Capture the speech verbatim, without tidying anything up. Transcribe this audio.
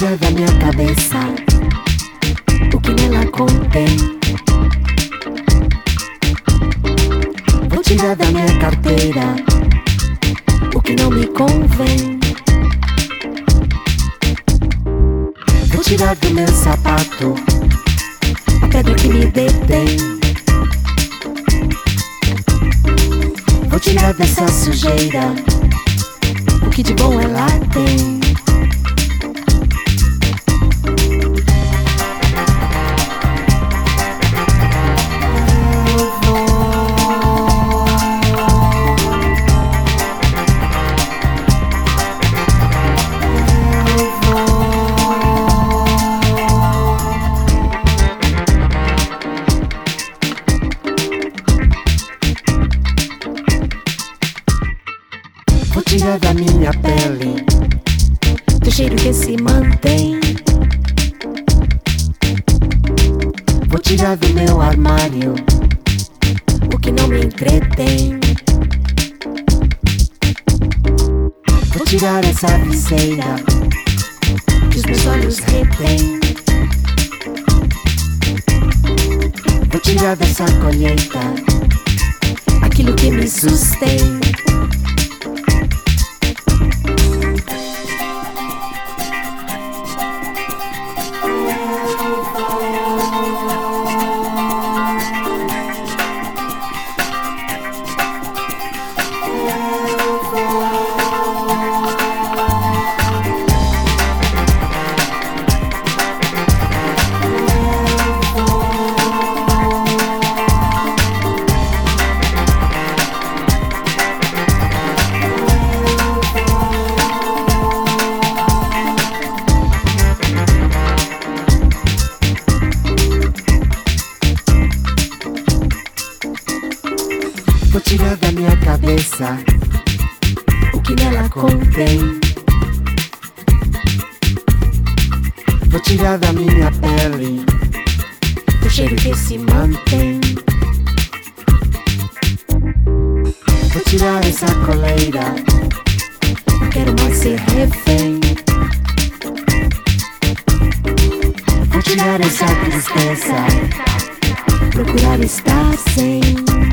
tirar da minha cabeça o que nela contém. Vou tirar da minha carteira o que não me convém. Vou tirar do meu sapato a pedra que me detém. Vou tirar dessa sujeira o que de bom ela tem. Vou tirar da minha pele do cheiro que se mantém. Vou tirar do meu armário o que não me entretém. Vou tirar essa viseira que os meus olhos retêm. Vou tirar dessa colheita aquilo que me sustém. Vou tirar da minha cabeça o que nela contém. Vou tirar da minha pele o cheiro que se mantém. Vou tirar essa coleira, não quero mais ser refém. Vou tirar essa tristeza, procurar estar sem.